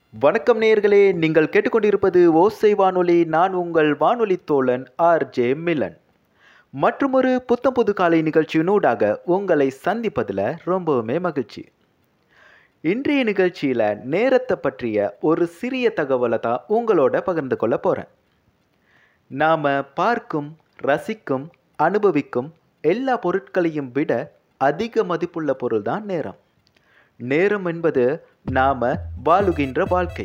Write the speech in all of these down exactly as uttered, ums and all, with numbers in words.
வணக்கம் நேயர்களே, நீங்கள் கேட்டுக்கொண்டிருப்பது ஓசை வானொலி. நான் உங்கள் வானொலி தோழன் ஆர் ஜே மிலன். மற்றுமொரு புத்தம் புது காலை நிகழ்ச்சியினூடாக உங்களை சந்திப்பதில் ரொம்பவுமே மகிழ்ச்சி. இன்றைய நிகழ்ச்சியில் நேரத்தை பற்றிய ஒரு சிறிய தகவலை தான் உங்களோட பகிர்ந்து கொள்ள போகிறேன். நாம் பார்க்கும், ரசிக்கும், அனுபவிக்கும் எல்லா பொருட்களையும் விட அதிக மதிப்புள்ள பொருள் தான் நேரம். நேரம் என்பது நாம வாழுகின்ற வாழ்க்கை.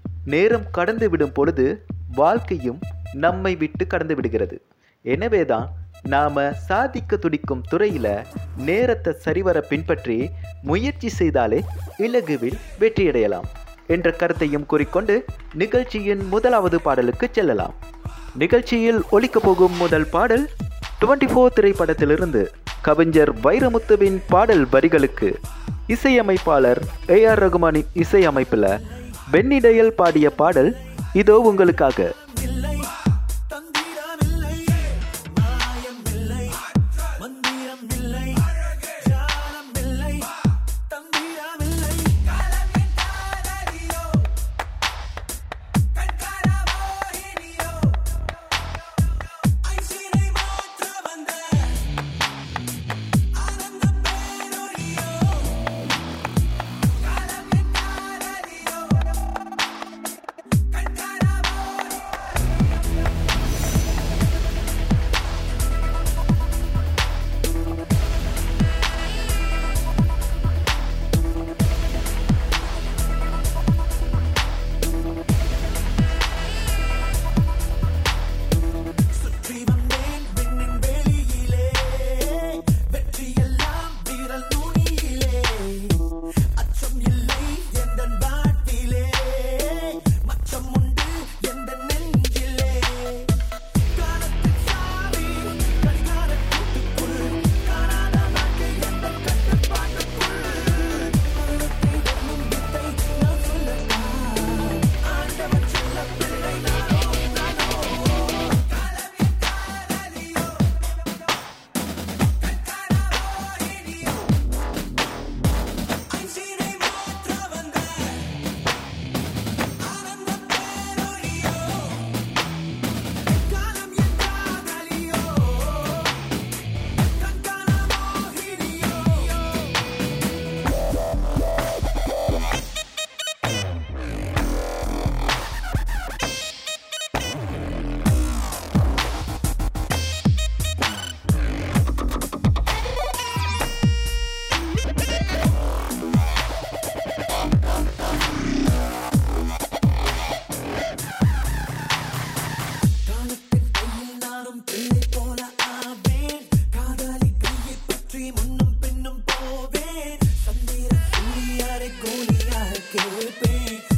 நேரம் கடந்து விடும் பொழுது வாழ்க்கையும் நம்மை விட்டு கடந்து விடுகிறது. எனவேதான் நாம சாதிக்க துடிக்கும் துறையில நேரத்தை சரிவர பின்பற்றி முயற்சி செய்தாலே இலகுவில் வெற்றியடையலாம் என்ற கருத்தையும் கூறிக்கொண்டு நிகழ்ச்சியின் முதலாவது பாடலுக்கு செல்லலாம். நிகழ்ச்சியில் ஒலிக்க போகும் முதல் பாடல் டுவெண்ட்டி ஃபோர் திரைப்படத்திலிருந்து கவிஞர் வைரமுத்துவின் பாடல் வரிகளுக்கு இசையமைப்பாளர் ஏ ஆர் ரகுமானின் இசையமைப்பில் பென்னி டயல் பாடிய பாடல் இதோ உங்களுக்காக. Go,